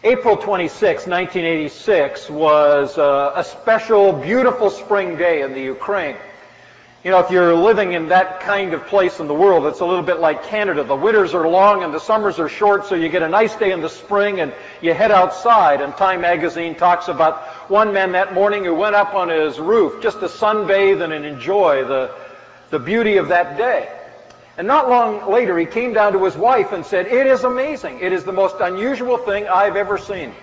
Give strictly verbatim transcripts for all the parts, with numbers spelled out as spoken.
April twenty-sixth, nineteen eighty-six was uh, a special, beautiful spring day in the Ukraine. You know, if you're living in that kind of place in the world, it's a little bit like Canada. The winters are long and the summers are short, so you get a nice day in the spring and you head outside. And Time magazine talks about one man that morning who went up on his roof just to sunbathe and enjoy the, the beauty of that day. And not long later, he came down to his wife and said, "It is amazing. It is the most unusual thing I've ever seen."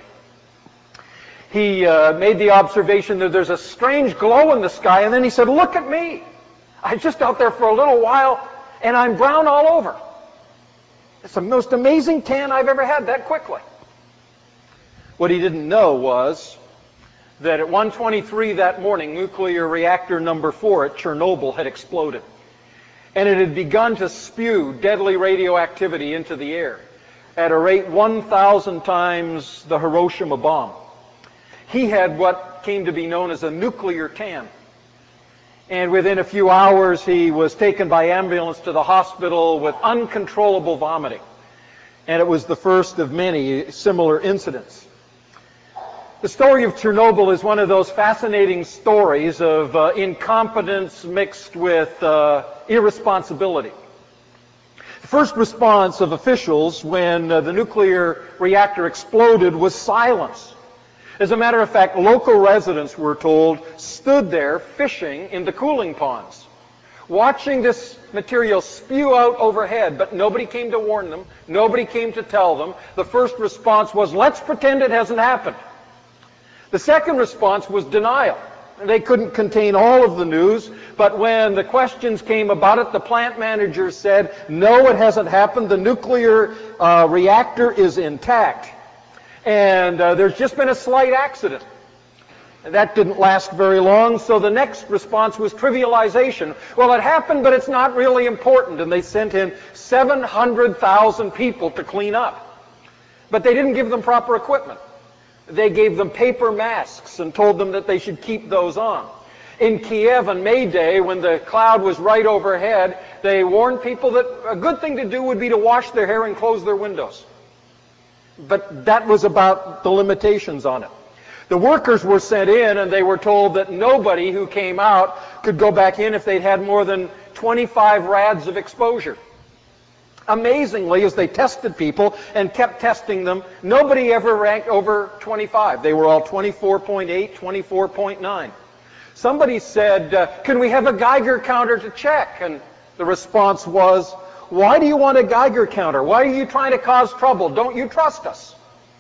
He uh, made the observation that there's a strange glow in the sky, and then he said, "Look at me. I was just out there for a little while, and I'm brown all over. It's the most amazing tan I've ever had that quickly." What he didn't know was that at one twenty-three that morning, nuclear reactor number four at Chernobyl had exploded. And it had begun to spew deadly radioactivity into the air at a rate one thousand times the Hiroshima bomb. He had what came to be known as a nuclear tan. And within a few hours, he was taken by ambulance to the hospital with uncontrollable vomiting. And it was the first of many similar incidents. The story of Chernobyl is one of those fascinating stories of uh, incompetence mixed with uh, irresponsibility. The first response of officials when uh, the nuclear reactor exploded was silence. As a matter of fact, local residents, we're told, stood there fishing in the cooling ponds, watching this material spew out overhead, but nobody came to warn them. Nobody came to tell them. The first response was, "Let's pretend it hasn't happened." The second response was denial. They couldn't contain all of the news, but when the questions came about it, the plant manager said, "No, it hasn't happened. The nuclear uh, reactor is intact. And uh, there's just been a slight accident." And that didn't last very long, so the next response was trivialization. "Well, it happened, but it's not really important." And they sent in seven hundred thousand people to clean up. But they didn't give them proper equipment. They gave them paper masks and told them that they should keep those on. In Kiev on May Day, when the cloud was right overhead, they warned people that a good thing to do would be to wash their hair and close their windows. But that was about the limitations on it. The workers were sent in, and they were told that nobody who came out could go back in if they'd had more than twenty-five rads of exposure. Amazingly, as they tested people and kept testing them, nobody ever ranked over twenty-five. They were all twenty-four point eight, twenty-four point nine. Somebody said, uh, "Can we have a Geiger counter to check?" And the response was, "Why do you want a Geiger counter? Why are you trying to cause trouble? Don't you trust us?"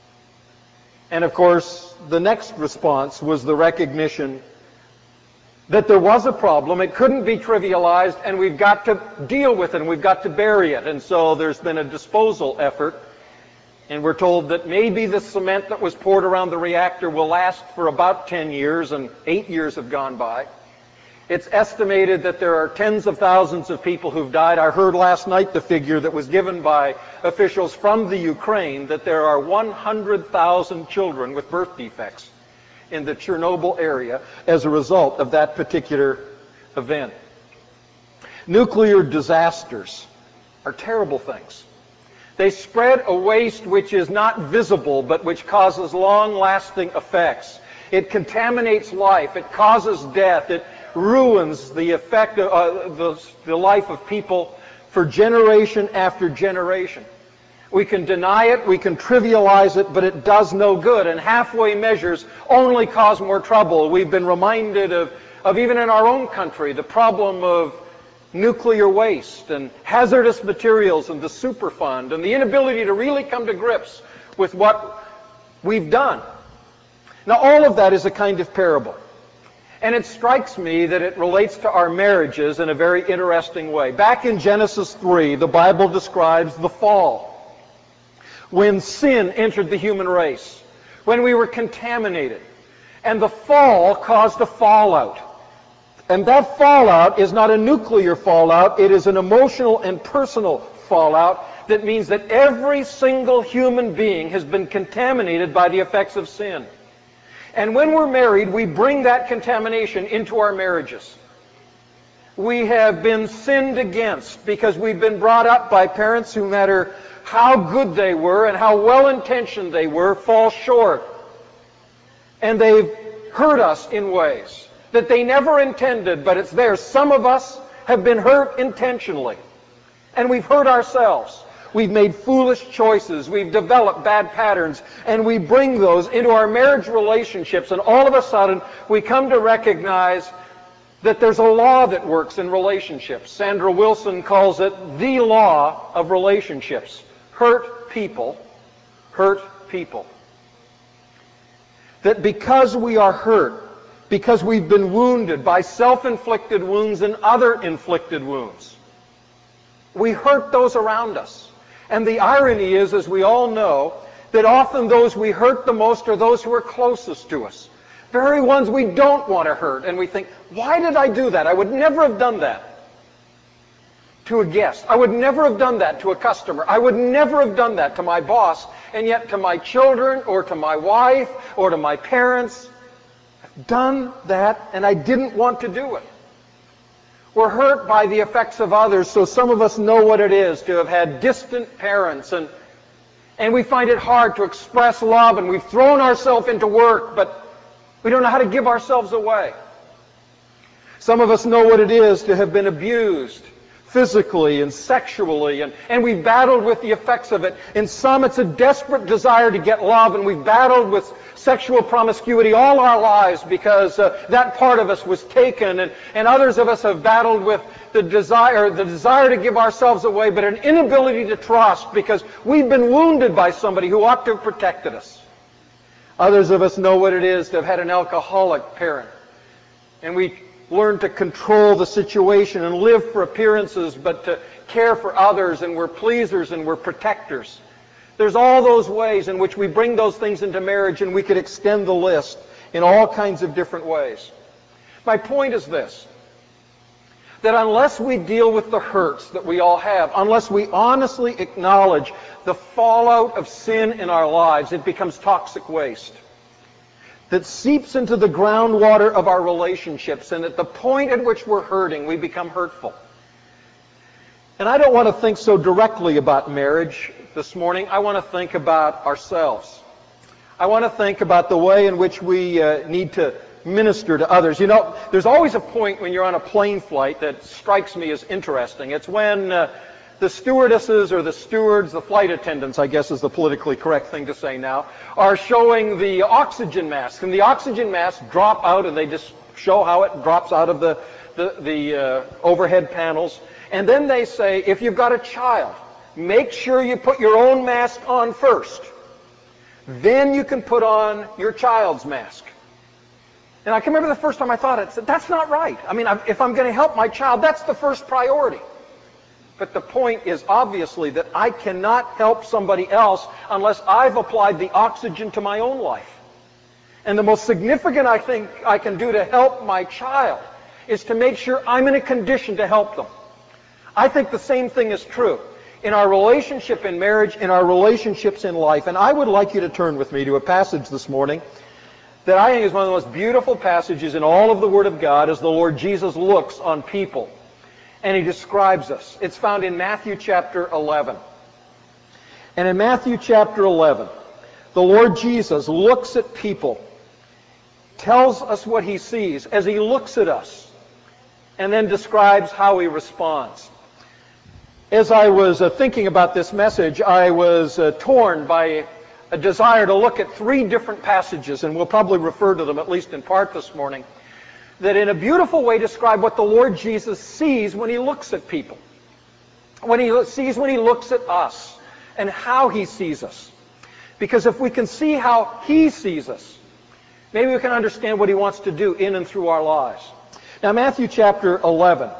And of course, the next response was the recognition that there was a problem, it couldn't be trivialized, and we've got to deal with it, and we've got to bury it. And so there's been a disposal effort, and we're told that maybe the cement that was poured around the reactor will last for about ten years, and eight years have gone by. It's estimated that there are tens of thousands of people who've died. I heard last night the figure that was given by officials from the Ukraine, that there are one hundred thousand children with birth defects in the Chernobyl area as a result of that particular event. Nuclear disasters are terrible things. They spread a waste which is not visible, but which causes long-lasting effects. It contaminates life. It causes death. It ruins the effect of uh, the, the life of people for generation after generation. We can deny it, we can trivialize it, but it does no good. And halfway measures only cause more trouble. We've been reminded of, of even in our own country, the problem of nuclear waste and hazardous materials and the Superfund and the inability to really come to grips with what we've done. Now, all of that is a kind of parable. And it strikes me that it relates to our marriages in a very interesting way. Back in Genesis three, the Bible describes the fall. When sin entered the human race, when we were contaminated, and the fall caused a fallout. And that fallout is not a nuclear fallout, it is an emotional and personal fallout that means that every single human being has been contaminated by the effects of sin. And when we're married, we bring that contamination into our marriages. We have been sinned against because we've been brought up by parents who, no matter how good they were and how well-intentioned they were fall short. And they've hurt us in ways that they never intended, but it's there. Some of us have been hurt intentionally, and we've hurt ourselves. We've made foolish choices. We've developed bad patterns, and we bring those into our marriage relationships, and all of a sudden we come to recognize that there's a law that works in relationships. Sandra Wilson calls it the law of relationships. Hurt people, hurt people. That because we are hurt, because we've been wounded by self-inflicted wounds and other inflicted wounds, we hurt those around us. And the irony is, as we all know, that often those we hurt the most are those who are closest to us. Very ones we don't want to hurt, and we think, why did I do that? I would never have done that to a guest. I would never have done that to a customer. I would never have done that to my boss. And yet to my children or to my wife or to my parents, I've done that and I didn't want to do it. We're hurt by the effects of others, so some of us know what it is to have had distant parents, and and we find it hard to express love, and we've thrown ourselves into work, but we don't know how to give ourselves away. Some of us know what it is to have been abused physically and sexually, and, and we've battled with the effects of it. In some, it's a desperate desire to get love, and we've battled with sexual promiscuity all our lives because uh, that part of us was taken, and, and others of us have battled with the desire, the desire to give ourselves away, but an inability to trust because we've been wounded by somebody who ought to have protected us. Others of us know what it is to have had an alcoholic parent, and we learn to control the situation and live for appearances, but to care for others, and we're pleasers and we're protectors. There's all those ways in which we bring those things into marriage, and we could extend the list in all kinds of different ways. My point is this, that unless we deal with the hurts that we all have, unless we honestly acknowledge the fallout of sin in our lives, it becomes toxic waste that seeps into the groundwater of our relationships, and at the point at which we're hurting, we become hurtful. And I don't want to think so directly about marriage this morning. I want to think about ourselves. I want to think about the way in which we uh, need to minister to others. You know, there's always a point when you're on a plane flight that strikes me as interesting. It's when uh, the stewardesses or the stewards, the flight attendants, I guess is the politically correct thing to say now, are showing the oxygen masks. And the oxygen masks drop out, and they just show how it drops out of the, the, the uh, overhead panels. And then they say, if you've got a child, make sure you put your own mask on first. Then you can put on your child's mask. And I can remember the first time I thought it, said, that's not right. I mean, if I'm going to help my child, that's the first priority. But the point is obviously that I cannot help somebody else unless I've applied the oxygen to my own life. And the most significant I think I can do to help my child is to make sure I'm in a condition to help them. I think the same thing is true in our relationship in marriage, in our relationships in life. And I would like you to turn with me to a passage this morning that I think is one of the most beautiful passages in all of the Word of God as the Lord Jesus looks on people. And He describes us. It's found in Matthew chapter eleven. And in Matthew chapter eleven, the Lord Jesus looks at people, tells us what He sees as He looks at us, and then describes how He responds. As I was uh, thinking about this message, I was uh, torn by a desire to look at three different passages, and we'll probably refer to them at least in part this morning, that in a beautiful way describe what the Lord Jesus sees when He looks at people. When He sees when He looks at us and how He sees us. Because if we can see how He sees us, maybe we can understand what He wants to do in and through our lives. Now Matthew chapter eleven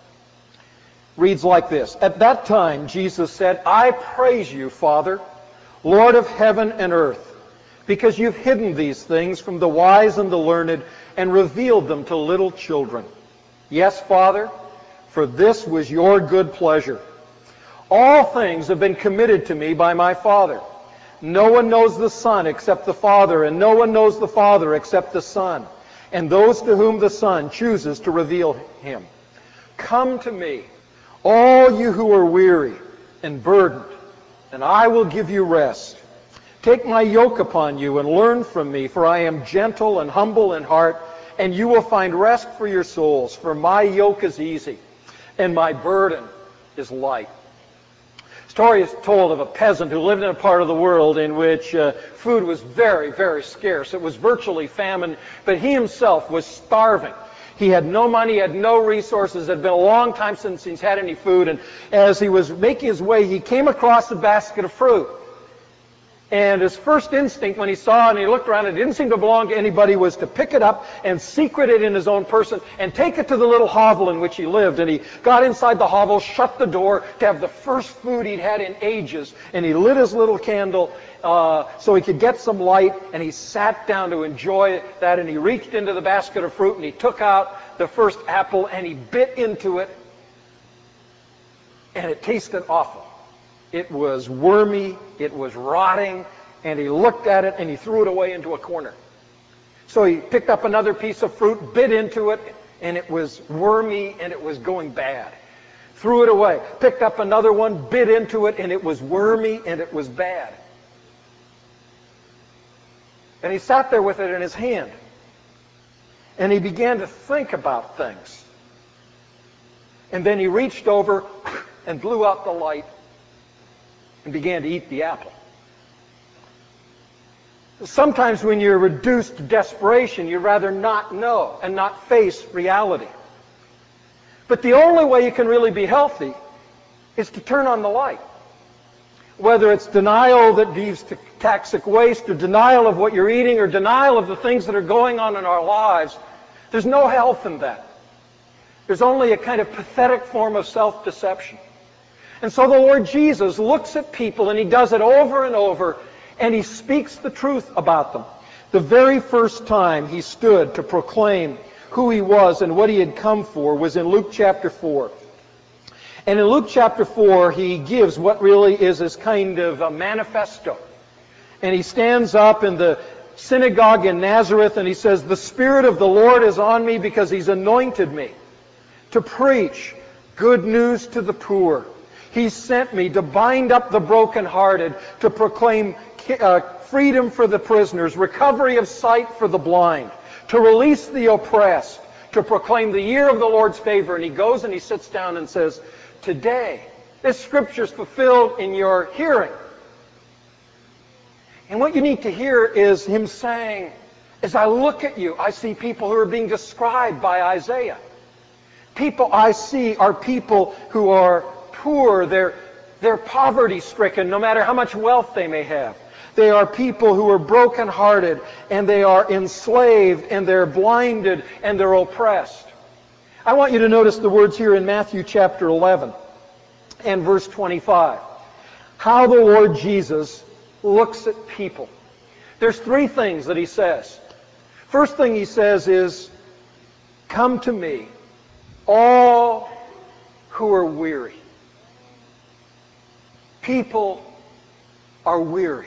reads like this. At that time Jesus said, I praise you, Father, Lord of heaven and earth, because you've hidden these things from the wise and the learned and revealed them to little children. Yes, Father, for this was your good pleasure. All things have been committed to me by my Father. No one knows the Son except the Father, and no one knows the Father except the Son, and those to whom the Son chooses to reveal Him. Come to me, all you who are weary and burdened, and I will give you rest. Take my yoke upon you and learn from me, for I am gentle and humble in heart, and you will find rest for your souls. For my yoke is easy, and my burden is light. A story is told of a peasant who lived in a part of the world in which uh, food was very, very scarce. It was virtually famine, but he himself was starving. He had no money, he had no resources. It had been a long time since he's had any food, and as he was making his way, he came across a basket of fruit. And his first instinct when he saw it and he looked around, it didn't seem to belong to anybody, was to pick it up and secret it in his own person and take it to the little hovel in which he lived. And he got inside the hovel, shut the door to have the first food he'd had in ages. And he lit his little candle uh, so he could get some light, and he sat down to enjoy that. And he reached into the basket of fruit and he took out the first apple and he bit into it. And it tasted awful. It was wormy, it was rotting, and he looked at it and he threw it away into a corner. So he picked up another piece of fruit, bit into it, and it was wormy and it was going bad. Threw it away. Picked up another one, bit into it, and it was wormy and it was bad. And he sat there with it in his hand. And he began to think about things. And then he reached over and blew out the light and began to eat the apple. Sometimes when you're reduced to desperation, you'd rather not know and not face reality. But the only way you can really be healthy is to turn on the light. Whether it's denial that leads to toxic waste, or denial of what you're eating, or denial of the things that are going on in our lives, there's no health in that. There's only a kind of pathetic form of self-deception. And so the Lord Jesus looks at people, and he does it over and over, and he speaks the truth about them. The very first time he stood to proclaim who he was and what he had come for was in Luke chapter four. And in Luke chapter four, he gives what really is his kind of a manifesto. And he stands up in the synagogue in Nazareth, and he says, "The Spirit of the Lord is on me because he's anointed me to preach good news to the poor. He sent me to bind up the brokenhearted, to proclaim uh, freedom for the prisoners, recovery of sight for the blind, to release the oppressed, to proclaim the year of the Lord's favor." And he goes and he sits down and says, "Today, this scripture is fulfilled in your hearing." And what you need to hear is him saying, as I look at you, I see people who are being described by Isaiah. People I see are people who are poor, they're, they're poverty-stricken, no matter how much wealth they may have. They are people who are brokenhearted, and they are enslaved, and they're blinded, and they're oppressed. I want you to notice the words here in Matthew chapter eleven and verse twenty-five. How the Lord Jesus looks at people. There's three things that he says. First thing he says is, "Come to me, all who are weary." People are weary.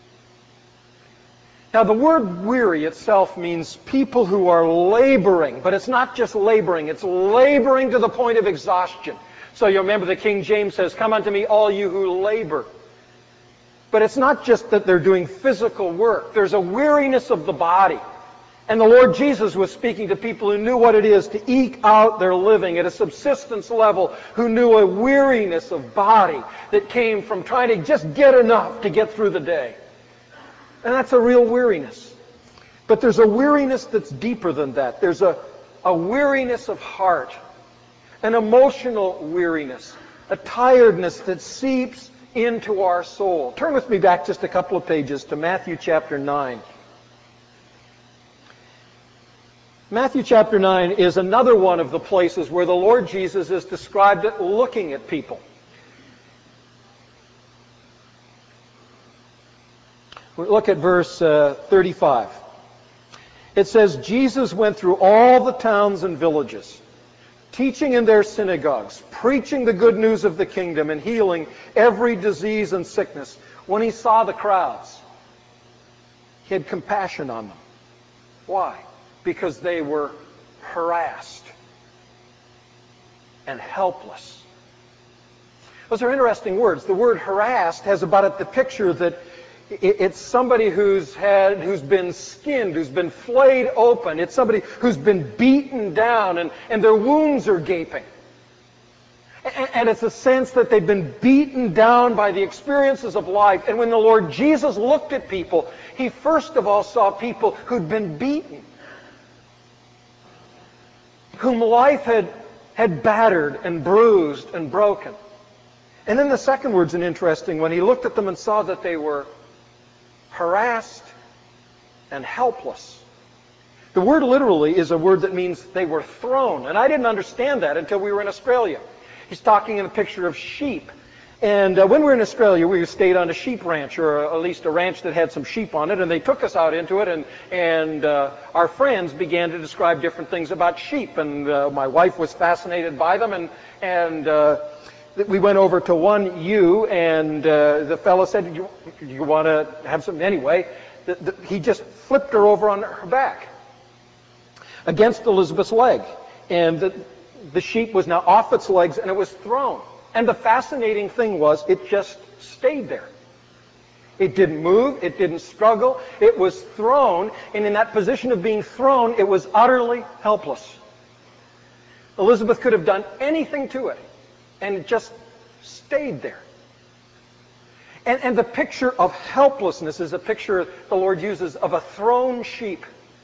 Now, the word weary itself means people who are laboring, but it's not just laboring, it's laboring to the point of exhaustion. So you remember the King James says, "Come unto me, all you who labor." But it's not just that they're doing physical work. There's a weariness of the body. And the Lord Jesus was speaking to people who knew what it is to eke out their living at a subsistence level, who knew a weariness of body that came from trying to just get enough to get through the day. And that's a real weariness. But there's a weariness that's deeper than that. There's a, a weariness of heart, an emotional weariness, a tiredness that seeps into our soul. Turn with me back just a couple of pages to Matthew chapter nine. Matthew chapter nine is another one of the places where the Lord Jesus is described as looking at people. Look at verse uh, thirty-five. It says, "Jesus went through all the towns and villages, teaching in their synagogues, preaching the good news of the kingdom, and healing every disease and sickness. When he saw the crowds, he had compassion on them." Why? Because they were harassed and helpless. Those are interesting words. The word harassed has about it the picture that it's somebody who's had, who's been skinned, who's been flayed open. It's somebody who's been beaten down, and, and their wounds are gaping. And, and it's a sense that they've been beaten down by the experiences of life. And when the Lord Jesus looked at people, He first of all saw people who'd been beaten, whom life had, had battered and bruised and broken. And then the second word's an interesting one. He looked at them and saw that they were harassed and helpless. The word literally is a word that means they were thrown. And I didn't understand that until we were in Australia. He's talking in a picture of sheep. And uh, when we were in Australia, we stayed on a sheep ranch, or uh, at least a ranch that had some sheep on it, and they took us out into it, and, and uh, our friends began to describe different things about sheep. And uh, my wife was fascinated by them, and, and uh, we went over to one ewe, and uh, the fellow said, do you, do you want to have some? Anyway, the, the, he just flipped her over on her back against Elizabeth's leg. And the, the sheep was now off its legs, and it was thrown. And the fascinating thing was, it just stayed there. It didn't move. It didn't struggle. It was thrown, and in that position of being thrown, it was utterly helpless. Elizabeth could have done anything to it, and it just stayed there. And, and the picture of helplessness is a picture the Lord uses of a thrown sheep.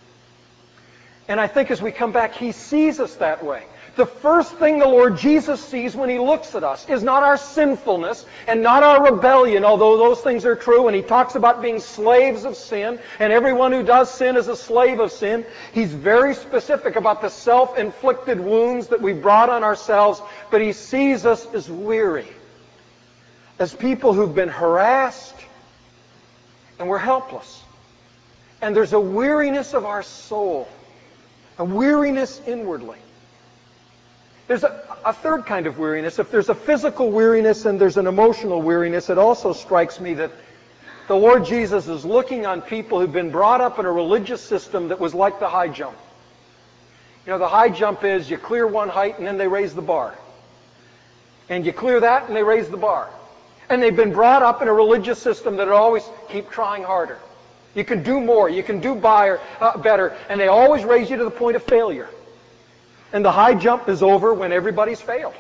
And I think as we come back, He sees us that way. The first thing the Lord Jesus sees when He looks at us is not our sinfulness and not our rebellion, although those things are true, and He talks about being slaves of sin, and everyone who does sin is a slave of sin. He's very specific about the self-inflicted wounds that we brought on ourselves, but He sees us as weary, as people who've been harassed, and we're helpless. And there's a weariness of our soul, a weariness inwardly. There's a, a third kind of weariness. If there's a physical weariness and there's an emotional weariness, it also strikes me that the Lord Jesus is looking on people who've been brought up in a religious system that was like the high jump. You know, the high jump is you clear one height and then they raise the bar. And you clear that and they raise the bar. And they've been brought up in a religious system that always keep trying harder. You can do more. You can do buyer, uh, better. And they always raise you to the point of failure. And the high jump is over when everybody's failed.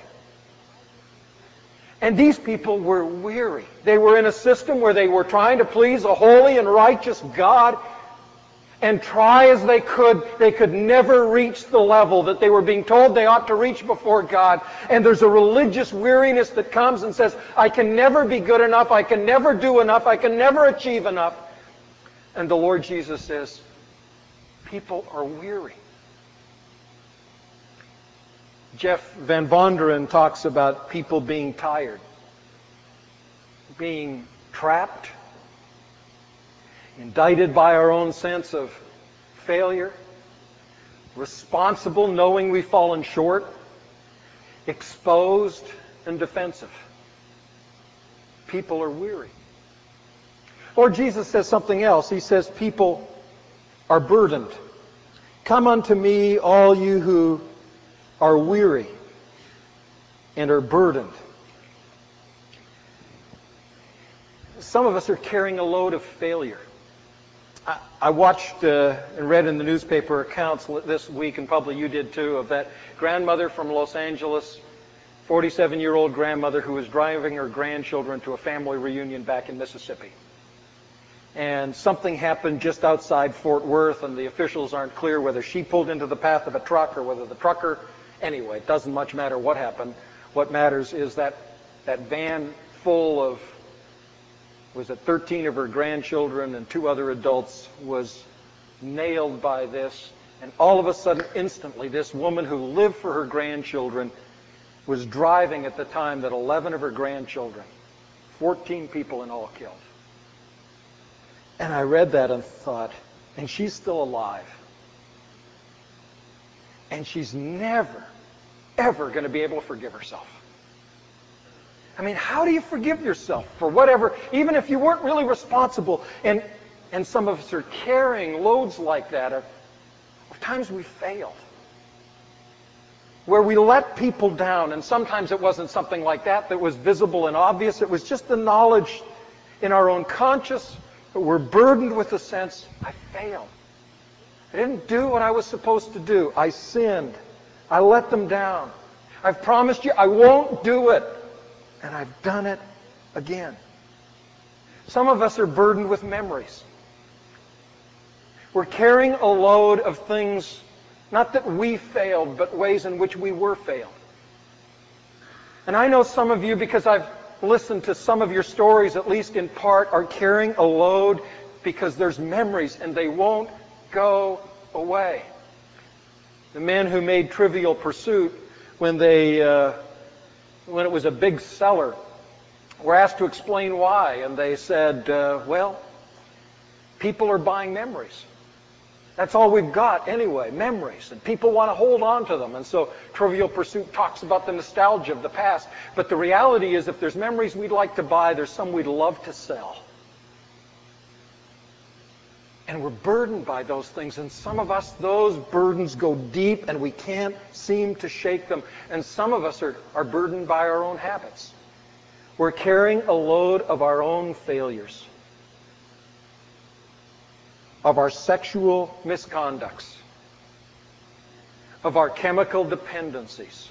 And these people were weary. They were in a system where they were trying to please a holy and righteous God, and try as they could, they could never reach the level that they were being told they ought to reach before God. And there's a religious weariness that comes and says, I can never be good enough, I can never do enough, I can never achieve enough. And the Lord Jesus says, people are weary. Jeff Van Vonderen talks about people being tired, being trapped, indicted by our own sense of failure, responsible knowing we've fallen short, exposed and defensive. People are weary. Lord Jesus says something else. He says people are burdened. Come unto me, all you who are weary and are burdened. Some of us are carrying a load of failure. I, I watched uh, and read in the newspaper accounts this week, and probably you did too, of that grandmother from Los Angeles, forty-seven-year-old grandmother who was driving her grandchildren to a family reunion back in Mississippi. And something happened just outside Fort Worth, and the officials aren't clear whether she pulled into the path of a truck or whether the trucker. Anyway, it doesn't much matter what happened. What matters is that that van full of, was it thirteen of her grandchildren and two other adults, was nailed by this. And all of a sudden, instantly, this woman who lived for her grandchildren was driving at the time that eleven of her grandchildren, fourteen people in all, killed. And I read that and thought, and she's still alive. And she's never, ever going to be able to forgive herself. I mean, how do you forgive yourself for whatever, even if you weren't really responsible? And and some of us are carrying loads like that of, of times we failed. where we let people down. And sometimes it wasn't something like that that was visible and obvious. It was just the knowledge in our own conscience that we're burdened with the sense, I failed. I didn't do what I was supposed to do. I sinned. I let them down. I've promised you I won't do it. And I've done it again. Some of us are burdened with memories. We're carrying a load of things, not that we failed, but ways in which we were failed. And I know some of you, because I've listened to some of your stories, at least in part, are carrying a load because there's memories and they won't go away. The men who made Trivial Pursuit, when they, uh, when it was a big seller, were asked to explain why, and they said, uh, well, people are buying memories. That's all we've got anyway, memories. And people want to hold on to them. And so Trivial Pursuit talks about the nostalgia of the past. But the reality is, if there's memories we'd like to buy, there's some we'd love to sell. And we're burdened by those things. And some of us, those burdens go deep and we can't seem to shake them. And some of us are, are burdened by our own habits. We're carrying a load of our own failures, of our sexual misconducts, of our chemical dependencies,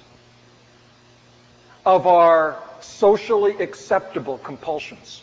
of our socially acceptable compulsions.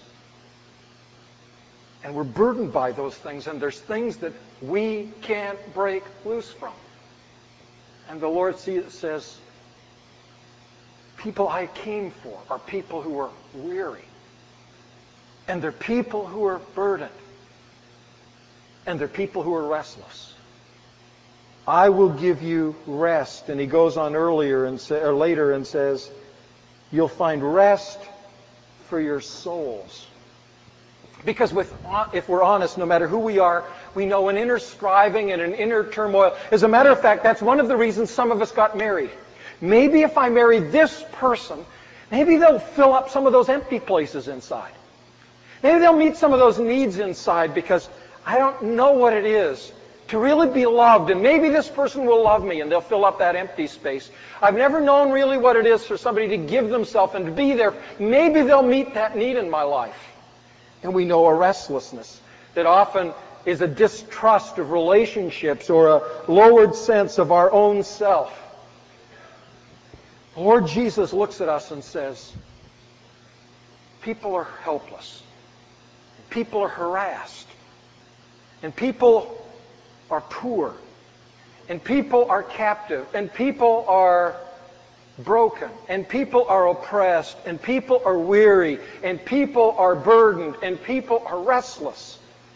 And we're burdened by those things, and there's things that we can't break loose from. And the Lord says, people I came for are people who are weary. And they're people who are burdened. And they're people who are restless. I will give you rest. And he goes on earlier and say, or later and says, you'll find rest for your souls. Because with, if we're honest, no matter who we are, we know an inner striving and an inner turmoil. As a matter of fact, that's one of the reasons some of us got married. Maybe if I marry this person, maybe they'll fill up some of those empty places inside. Maybe they'll meet some of those needs inside, because I don't know what it is to really be loved. And maybe this person will love me and they'll fill up that empty space. I've never known really what it is for somebody to give themselves and to be there. Maybe they'll meet that need in my life. And we know a restlessness that often is a distrust of relationships or a lowered sense of our own self. The Lord Jesus looks at us and says, people are helpless. People are harassed. And people are poor. And people are captive. And people are broken. And people are oppressed. And people are weary. And people are burdened. And people are restless.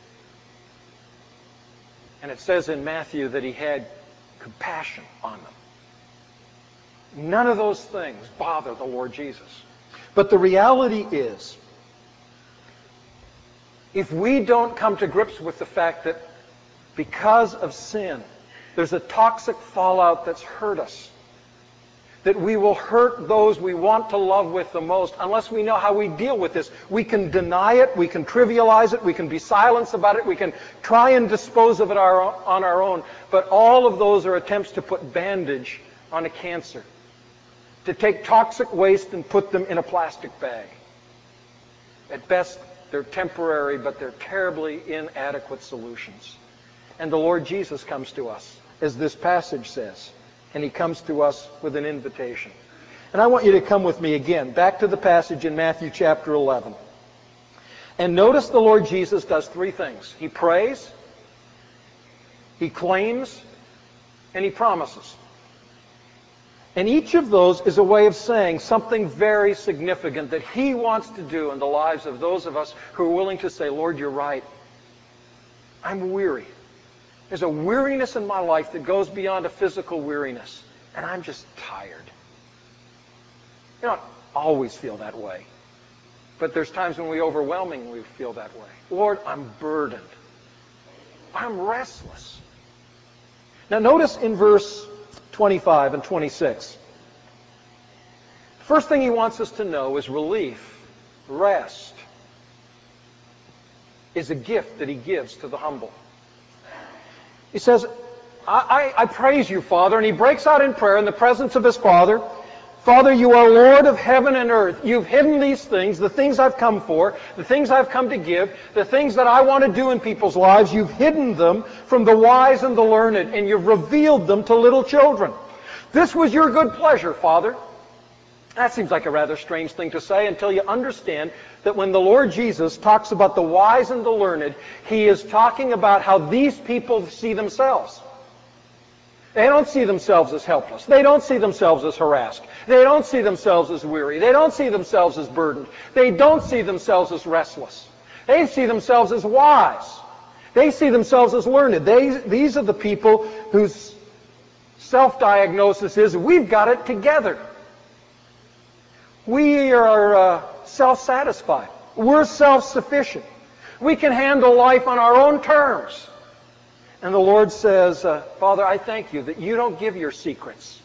And it says in Matthew that he had compassion on them. None of those things bother the Lord Jesus. But the reality is, if we don't come to grips with the fact that because of sin, there's a toxic fallout that's hurt us, that we will hurt those we want to love with the most unless we know how we deal with this. We can deny it, we can trivialize it, we can be silent about it, we can try and dispose of it our, on our own, but all of those are attempts to put bandage on a cancer, to take toxic waste and put them in a plastic bag. At best, they're temporary, but they're terribly inadequate solutions. And the Lord Jesus comes to us, as this passage says, and he comes to us with an invitation. And I want you to come with me again, back to the passage in Matthew chapter eleven. And notice the Lord Jesus does three things. He prays, he claims, and he promises. And each of those is a way of saying something very significant that he wants to do in the lives of those of us who are willing to say, Lord, you're right. I'm weary. There's a weariness in my life that goes beyond a physical weariness. And I'm just tired. You don't always feel that way. But there's times when we overwhelmingly feel that way. Lord, I'm burdened. I'm restless. Now notice in verse twenty-five and twenty-six. First thing he wants us to know is relief, rest, is a gift that he gives to the humble. He says, I, I, I praise you, Father. And he breaks out in prayer in the presence of his Father. Father, you are Lord of heaven and earth. You've hidden these things, the things I've come for, the things I've come to give, the things that I want to do in people's lives. You've hidden them from the wise and the learned, and you've revealed them to little children. This was your good pleasure, Father. That seems like a rather strange thing to say until you understand that when the Lord Jesus talks about the wise and the learned, he is talking about how these people see themselves. They don't see themselves as helpless. They don't see themselves as harassed. They don't see themselves as weary. They don't see themselves as burdened. They don't see themselves as restless. They see themselves as wise. They see themselves as learned. They, these are the people whose self-diagnosis is, we've got it together. We are uh, self-satisfied. We're self-sufficient. We can handle life on our own terms. And the Lord says, uh, Father, I thank you that you don't give your secrets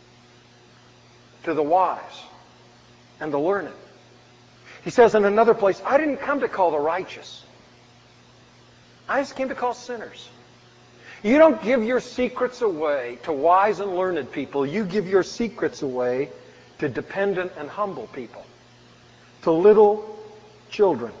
to the wise and the learned. He says in another place, I didn't come to call the righteous. I just came to call sinners. You don't give your secrets away to wise and learned people. You give your secrets away to dependent and humble people, to little children.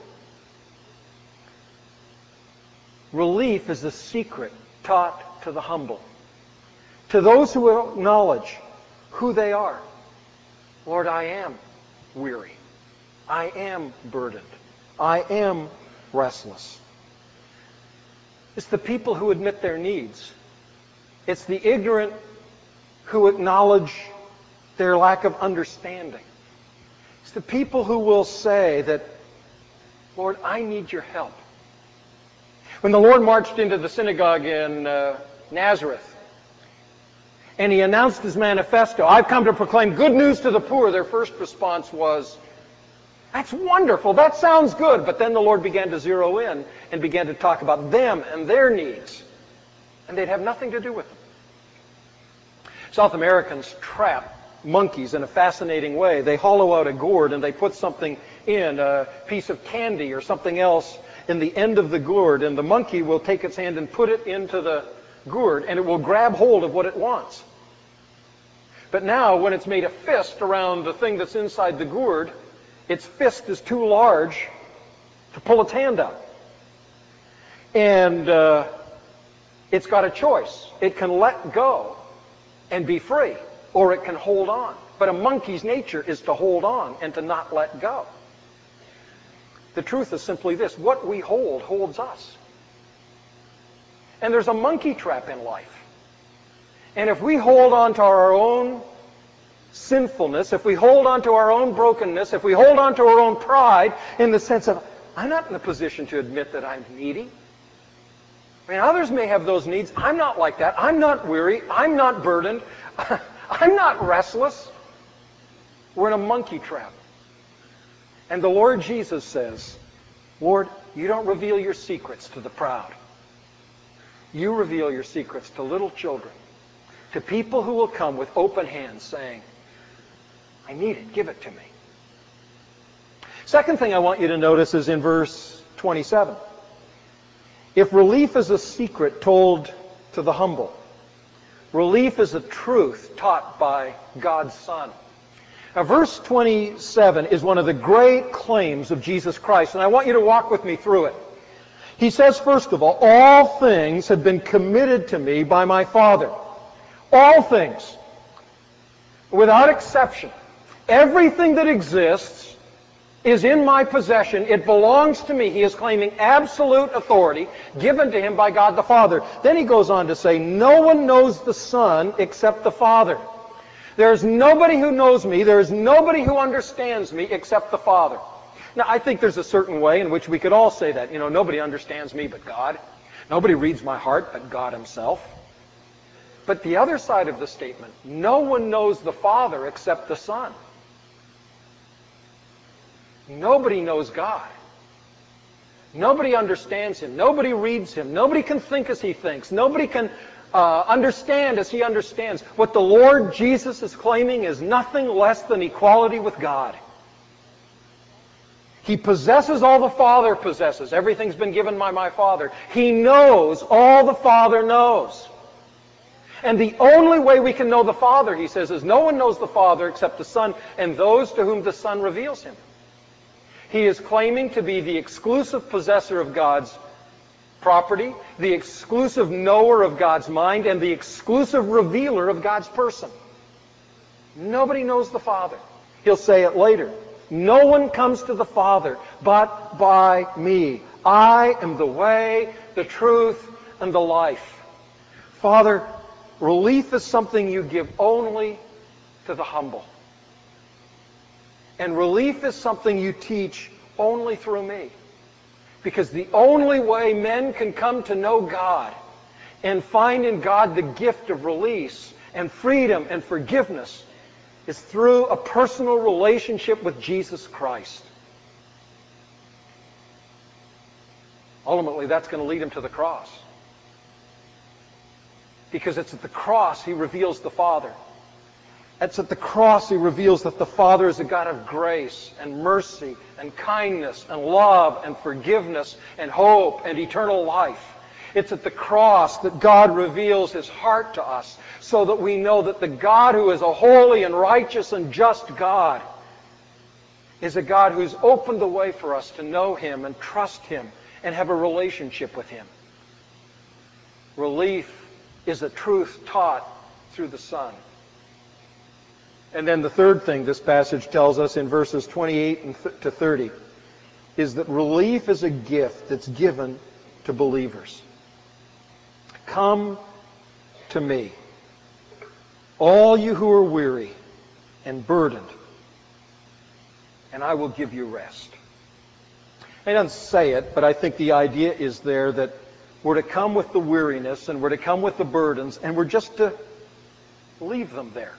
Relief is the secret taught to the humble, to those who acknowledge who they are. Lord, I am weary. I am burdened. I am restless. It's the people who admit their needs. It's the ignorant who acknowledge their lack of understanding. It's the people who will say that, Lord, I need your help. When the Lord marched into the synagogue in uh, Nazareth, and he announced his manifesto, I've come to proclaim good news to the poor, their first response was, that's wonderful, that sounds good. But then the Lord began to zero in and began to talk about them and their needs. And they'd have nothing to do with them. South Americans trap monkeys in a fascinating way. They hollow out a gourd and they put something in, a piece of candy or something else in the end of the gourd, and the monkey will take its hand and put it into the gourd, and it will grab hold of what it wants. But now, when it's made a fist around the thing that's inside the gourd, its fist is too large to pull its hand out. And uh, it's got a choice. It can let go and be free, or it can hold on. But a monkey's nature is to hold on and to not let go. The truth is simply this: what we hold holds us. And there's a monkey trap in life. And if we hold on to our own sinfulness, if we hold on to our own brokenness, if we hold on to our own pride in the sense of, I'm not in a position to admit that I'm needy. I mean, others may have those needs. I'm not like that. I'm not weary. I'm not burdened. I'm not restless. We're in a monkey trap. And the Lord Jesus says, Lord, you don't reveal your secrets to the proud. You reveal your secrets to little children, to people who will come with open hands saying, I need it, give it to me. Second thing I want you to notice is in verse twenty-seven. If relief is a secret told to the humble, relief is a truth taught by God's Son. Now, verse twenty-seven is one of the great claims of Jesus Christ, and I want you to walk with me through it. He says, first of all, all things have been committed to me by my Father. All things. Without exception. Everything that exists is in my possession. It belongs to me. He is claiming absolute authority given to him by God the Father. Then he goes on to say, no one knows the Son except the Father. There's nobody who knows me. There's nobody who understands me except the Father. Now, I think there's a certain way in which we could all say that. You know, nobody understands me but God. Nobody reads my heart but God himself. But the other side of the statement, no one knows the Father except the Son. Nobody knows God. Nobody understands him. Nobody reads him. Nobody can think as he thinks. Nobody can uh, understand as he understands. What the Lord Jesus is claiming is nothing less than equality with God. He possesses all the Father possesses. Everything's been given by my Father. He knows all the Father knows. And the only way we can know the Father, he says, is no one knows the Father except the Son and those to whom the Son reveals him. He is claiming to be the exclusive possessor of God's property, the exclusive knower of God's mind, and the exclusive revealer of God's person. Nobody knows the Father. He'll say it later. No one comes to the Father but by me. I am the way, the truth, and the life. Father, relief is something you give only to the humble. And relief is something you teach only through me. Because the only way men can come to know God and find in God the gift of release and freedom and forgiveness is through a personal relationship with Jesus Christ. Ultimately, that's going to lead him to the cross. Because it's at the cross he reveals the Father. It's at the cross he reveals that the Father is a God of grace and mercy and kindness and love and forgiveness and hope and eternal life. It's at the cross that God reveals his heart to us so that we know that the God who is a holy and righteous and just God is a God who's opened the way for us to know him and trust him and have a relationship with him. Relief is a truth taught through the Son. And then the third thing this passage tells us in verses twenty-eight to thirty is that relief is a gift that's given to believers. Come to me, all you who are weary and burdened, and I will give you rest. He doesn't say it, but I think the idea is there that we're to come with the weariness and we're to come with the burdens and we're just to leave them there.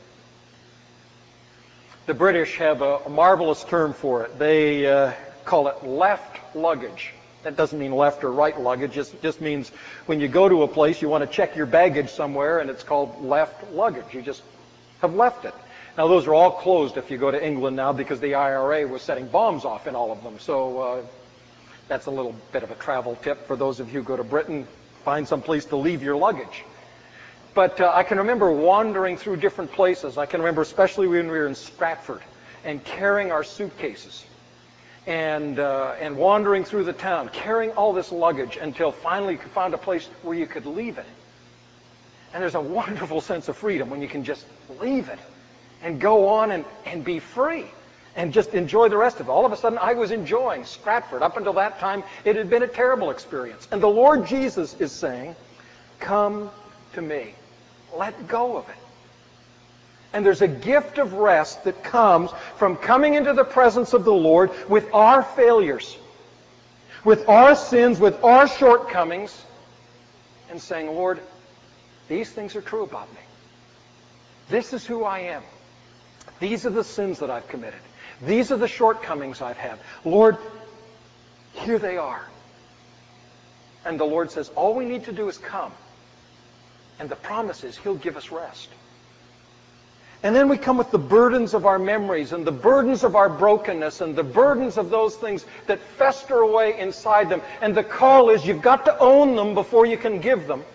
The British have a, a marvelous term for it. They uh, call it left luggage. That doesn't mean left or right luggage. It just, just means when you go to a place, you want to check your baggage somewhere, and it's called left luggage. You just have left it. Now, those are all closed if you go to England now because the I R A was setting bombs off in all of them. So uh, that's a little bit of a travel tip for those of you who go to Britain. Find some place to leave your luggage. But uh, I can remember wandering through different places. I can remember especially when we were in Stratford and carrying our suitcases and uh, and wandering through the town, carrying all this luggage until finally you found a place where you could leave it. And there's a wonderful sense of freedom when you can just leave it and go on and, and be free and just enjoy the rest of it. All of a sudden, I was enjoying Stratford. Up until that time, it had been a terrible experience. And the Lord Jesus is saying, come to me. Let go of it. And there's a gift of rest that comes from coming into the presence of the Lord with our failures, with our sins, with our shortcomings, and saying, Lord, these things are true about me. This is who I am. These are the sins that I've committed. These are the shortcomings I've had. Lord, here they are. And the Lord says, all we need to do is come. And the promise is he'll give us rest. And then we come with the burdens of our memories and the burdens of our brokenness and the burdens of those things that fester away inside them. And the call is you've got to own them before you can give them.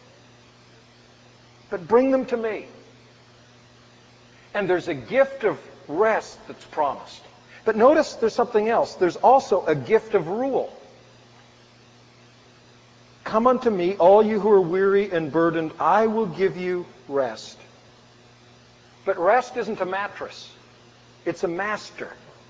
But bring them to me. And there's a gift of rest that's promised. But notice there's something else. There's also a gift of rule. Come unto me, all you who are weary and burdened, I will give you rest. But rest isn't a mattress. It's a master.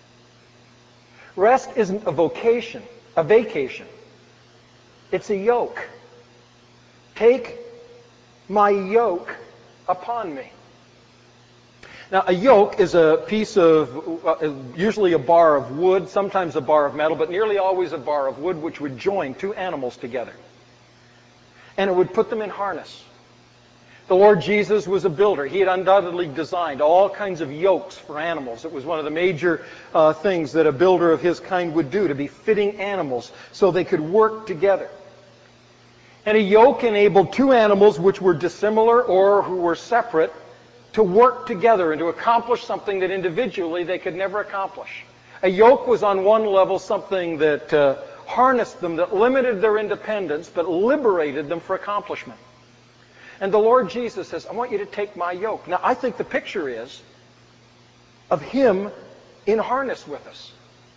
Rest isn't a vocation, a vacation. It's a yoke. Take my yoke upon me. Now, a yoke is a piece of, uh, usually a bar of wood, sometimes a bar of metal, but nearly always a bar of wood which would join two animals together. And it would put them in harness. The Lord Jesus was a builder. He had undoubtedly designed all kinds of yokes for animals. It was one of the major uh, things that a builder of his kind would do, to be fitting animals so they could work together. And a yoke enabled two animals which were dissimilar or who were separate to work together and to accomplish something that individually they could never accomplish. A yoke was on one level something that uh, harnessed them, that limited their independence, but liberated them for accomplishment. And the Lord Jesus says, I want you to take my yoke. Now, I think the picture is of him in harness with us.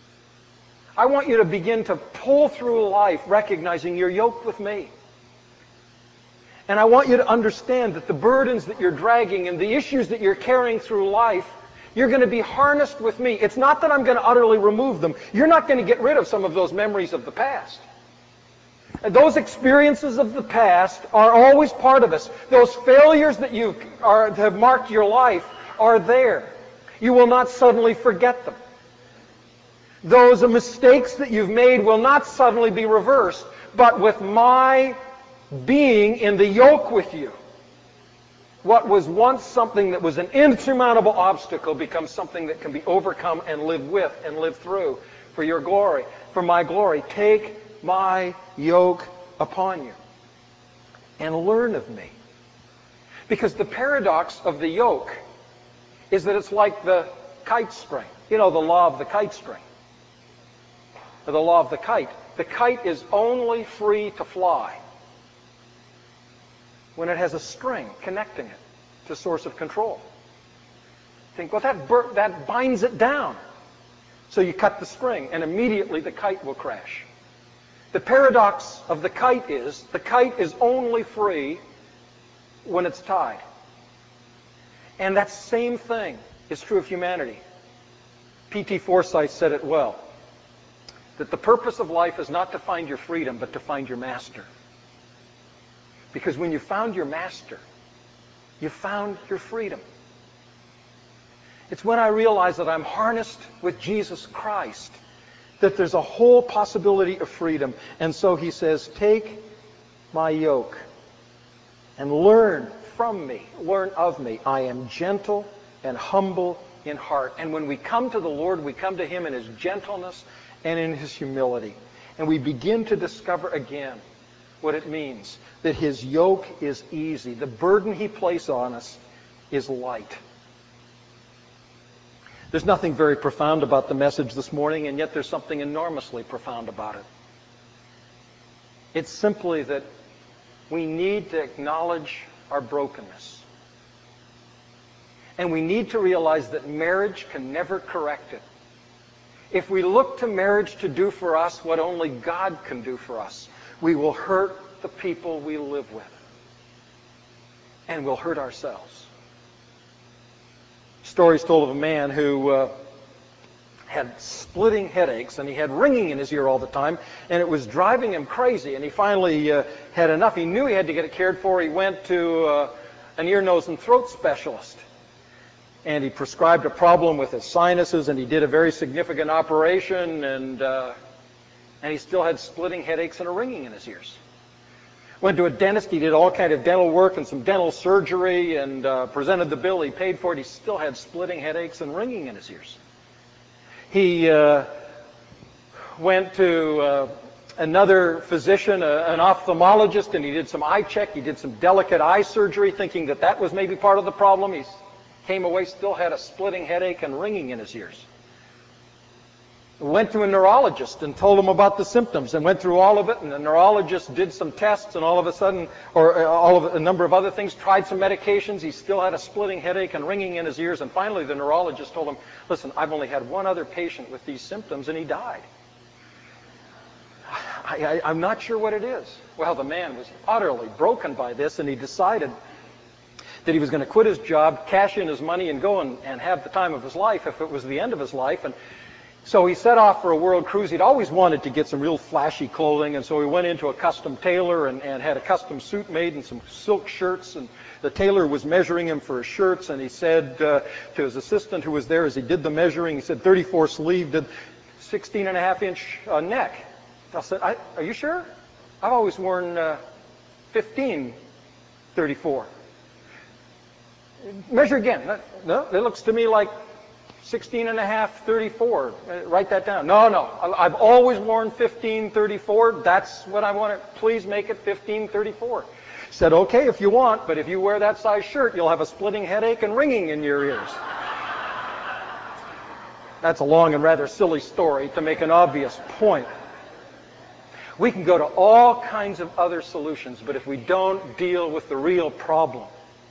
I want you to begin to pull through life recognizing you're yoked with me. And I want you to understand that the burdens that you're dragging and the issues that you're carrying through life, you're going to be harnessed with me. It's not that I'm going to utterly remove them. You're not going to get rid of some of those memories of the past. And those experiences of the past are always part of us. Those failures that you are, have marked your life are there. You will not suddenly forget them. Those mistakes that you've made will not suddenly be reversed, but with my being in the yoke with you, what was once something that was an insurmountable obstacle becomes something that can be overcome and live with and live through for your glory, for my glory. Take my yoke upon you and learn of me. Because the paradox of the yoke is that it's like the kite string. You know, the law of the kite string. Or the law of the kite. The kite is only free to fly when it has a string connecting it to source of control. Think, well, that, bur- that binds it down. So you cut the string, and immediately the kite will crash. The paradox of the kite is, the kite is only free when it's tied. And that same thing is true of humanity. P T Forsyth said it well, that the purpose of life is not to find your freedom, but to find your master. Because when you found your master, you found your freedom. It's when I realize that I'm harnessed with Jesus Christ that there's a whole possibility of freedom. And so he says, take my yoke and learn from me, learn of me. I am gentle and humble in heart. And when we come to the Lord, we come to him in his gentleness and in his humility. And we begin to discover again what it means, that his yoke is easy. The burden he places on us is light. There's nothing very profound about the message this morning, and yet there's something enormously profound about it. It's simply that we need to acknowledge our brokenness. And we need to realize that marriage can never correct it. If we look to marriage to do for us what only God can do for us, we will hurt the people we live with. And we'll hurt ourselves. Stories told of a man who uh, had splitting headaches, and he had ringing in his ear all the time, and it was driving him crazy. And he finally uh, had enough. He knew he had to get it cared for. He went to uh, an ear, nose, and throat specialist. And he prescribed a problem with his sinuses, and he did a very significant operation, and uh, and he still had splitting headaches and a ringing in his ears. Went to a dentist. He did all kind of dental work and some dental surgery, and uh, presented the bill. He paid for it. He still had splitting headaches and ringing in his ears. He uh, went to uh, another physician, uh, an ophthalmologist, and he did some eye check. He did some delicate eye surgery, thinking that that was maybe part of the problem. He came away, still had a splitting headache and ringing in his ears. Went to a neurologist and told him about the symptoms, and went through all of it, and the neurologist did some tests, and all of a sudden, or uh, all of a number of other things, tried some medications. He still had a splitting headache and ringing in his ears, and finally the neurologist told him, listen, I've only had one other patient with these symptoms, and he died. I, I, I'm not sure what it is. Well, the man was utterly broken by this, and he decided that he was going to quit his job, cash in his money, and go and, and have the time of his life if it was the end of his life. And so he set off for a world cruise. He'd always wanted to get some real flashy clothing, and so he went into a custom tailor and, and had a custom suit made and some silk shirts. And the tailor was measuring him for his shirts, and he said uh, to his assistant who was there as he did the measuring, he said thirty-four sleeve, did sixteen and a half inch uh, neck. I said, I, are you sure? I've always worn uh, fifteen thirty-four. Measure again. No, it looks to me like sixteen and a half, thirty-four. Uh, write that down. No, no. I've always worn fifteen thirty-four. That's what I want it. Please make it fifteen thirty-four. Said, okay, if you want, but if you wear that size shirt, you'll have a splitting headache and ringing in your ears. That's a long and rather silly story to make an obvious point. We can go to all kinds of other solutions, but if we don't deal with the real problem,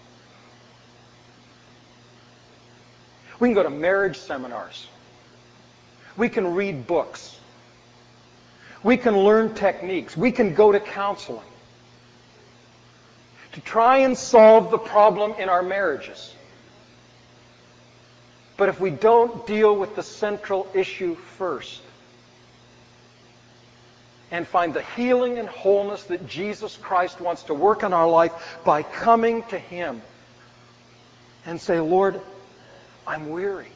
we can go to marriage seminars. We can read books. We can learn techniques. We can go to counseling to try and solve the problem in our marriages. But if we don't deal with the central issue first and find the healing and wholeness that Jesus Christ wants to work in our life by coming to Him and say, Lord, I'm weary.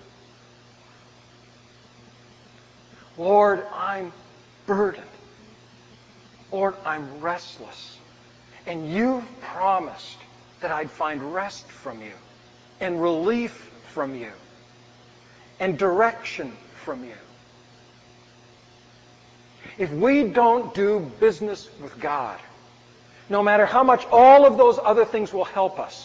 Lord, I'm burdened. Lord, I'm restless. And you've promised that I'd find rest from you and relief from you and direction from you. If we don't do business with God, no matter how much all of those other things will help us,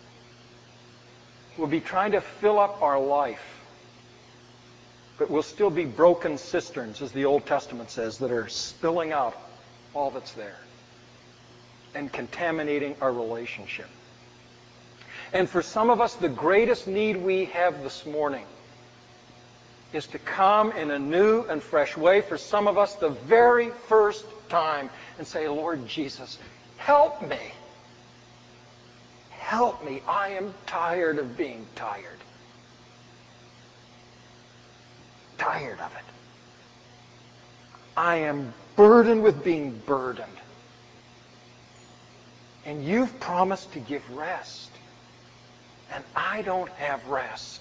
we'll be trying to fill up our life, but we'll still be broken cisterns, as the Old Testament says, that are spilling out all that's there and contaminating our relationship. And for some of us, the greatest need we have this morning is to come in a new and fresh way, for some of us the very first time, and say, Lord Jesus, help me. Help me. I am tired of being tired. Tired of it. I am burdened with being burdened. And you've promised to give rest. And I don't have rest.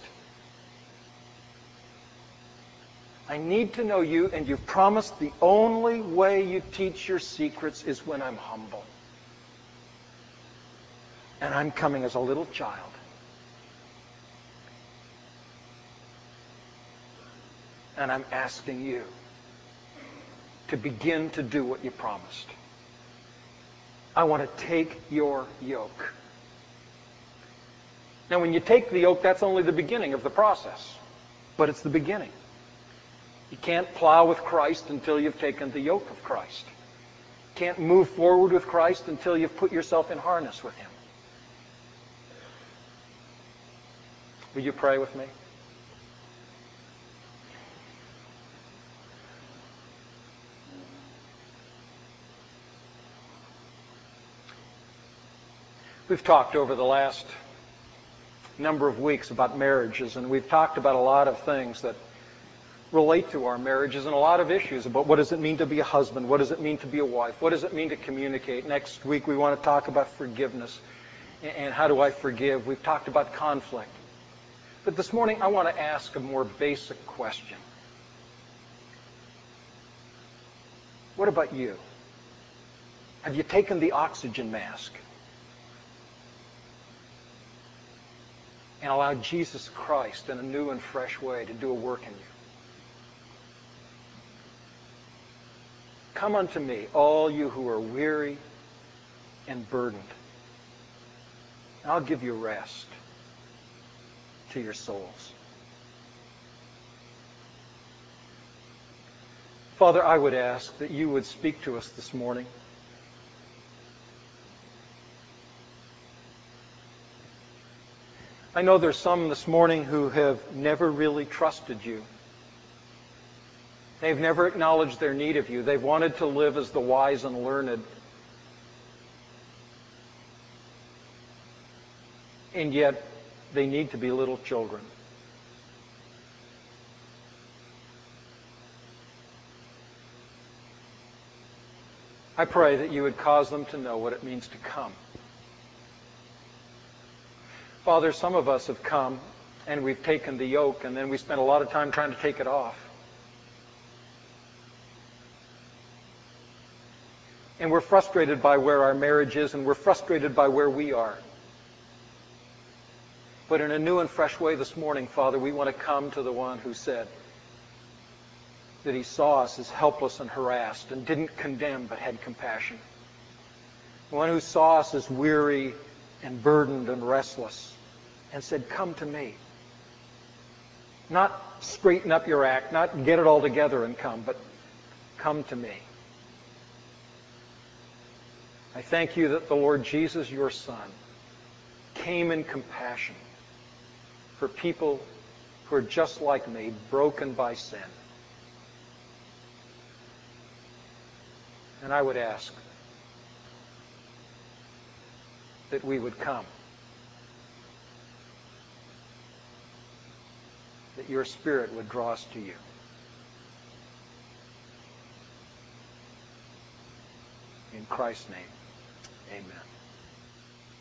I need to know you, and you've promised the only way you teach your secrets is when I'm humble. And I'm coming as a little child. And I'm asking you to begin to do what you promised. I want to take your yoke. Now, when you take the yoke, that's only the beginning of the process. But it's the beginning. You can't plow with Christ until you've taken the yoke of Christ. You can't move forward with Christ until you've put yourself in harness with Him. Will you pray with me? We've talked over the last number of weeks about marriages, and we've talked about a lot of things that relate to our marriages and a lot of issues about what does it mean to be a husband, what does it mean to be a wife, what does it mean to communicate. Next week we want to talk about forgiveness and how do I forgive. We've talked about conflict. But this morning I want to ask a more basic question. What about you? Have you taken the oxygen mask and allowed Jesus Christ in a new and fresh way to do a work in you? Come unto me, all you who are weary and burdened, and I'll give you rest to your souls. Father, I would ask that you would speak to us this morning. I know there's some this morning who have never really trusted you. They've never acknowledged their need of you. They've wanted to live as the wise and learned. And yet, they need to be little children. I pray that you would cause them to know what it means to come. Father, some of us have come and we've taken the yoke and then we spent a lot of time trying to take it off. And we're frustrated by where our marriage is, and we're frustrated by where we are. But in a new and fresh way this morning, Father, we want to come to the one who said that he saw us as helpless and harassed and didn't condemn but had compassion. The one who saw us as weary and burdened and restless and said, come to me. Not straighten up your act, not get it all together and come, but come to me. I thank you that the Lord Jesus, your Son, came in compassion for people who are just like me, broken by sin. And I would ask that we would come, that your Spirit would draw us to you. In Christ's name, amen.